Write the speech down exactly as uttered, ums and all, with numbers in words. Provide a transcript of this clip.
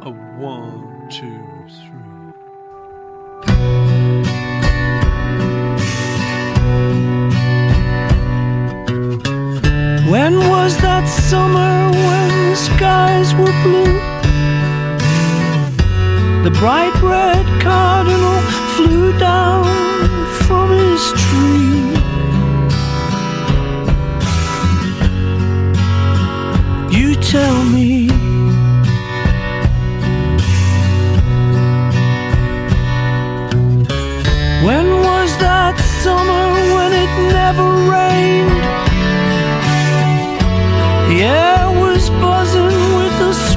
A one, two, three. When was that summer when the skies were blue? The bright red cardinal flew down from his tree. You tell me,